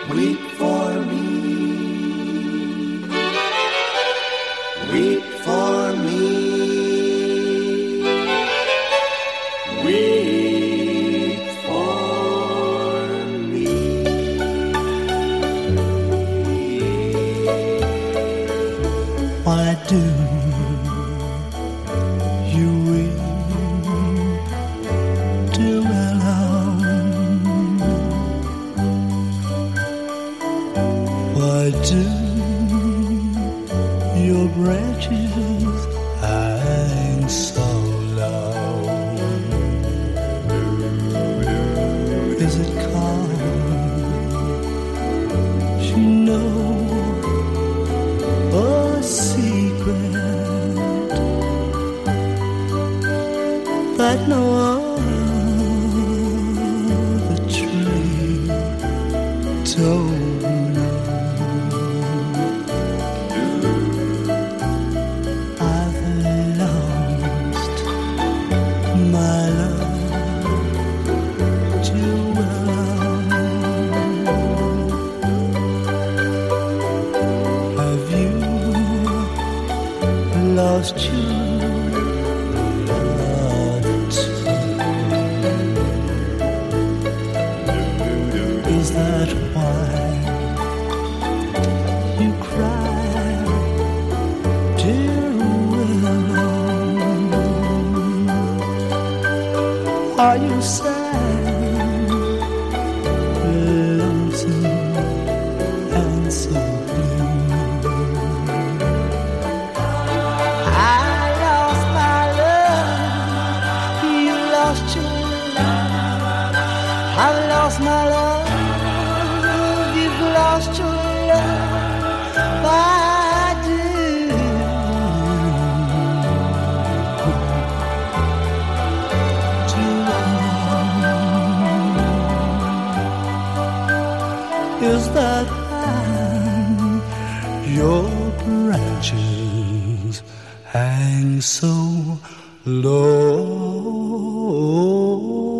weep for me, weep for me, weep for me. Why do you weep, dear alone? Why do your branches hang so low? Is it cause you know a secret that no other tree told me? I've lost my love too well. Have you lost your love too? Is that why you cry, dear Willow? Are you sad, lonesome, and so blue? I lost my love, you lost your love. I lost my love, you've lost your love. Why do is that your branches hang so low?